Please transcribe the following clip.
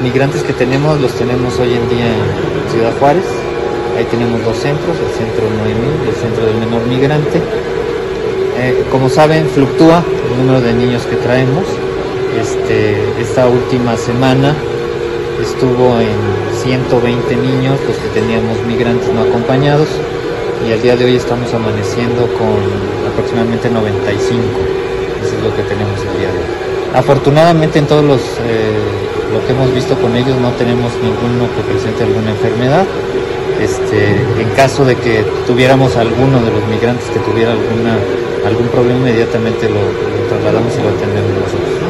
los migrantes que tenemos los tenemos hoy en día en Ciudad Juárez. Ahí tenemos dos centros, el Centro Noemí y el Centro del Menor Migrante. Como saben, fluctúa el número de niños que traemos. Esta última semana estuvo en 120 niños los que teníamos migrantes no acompañados, y al día de hoy estamos amaneciendo con aproximadamente 95. Eso es lo que tenemos el día de hoy. Afortunadamente en todos lo que hemos visto con ellos no tenemos ninguno que presente alguna enfermedad. En caso de que tuviéramos alguno de los migrantes que tuviera algún problema, inmediatamente lo trasladamos y lo atendemos nosotros.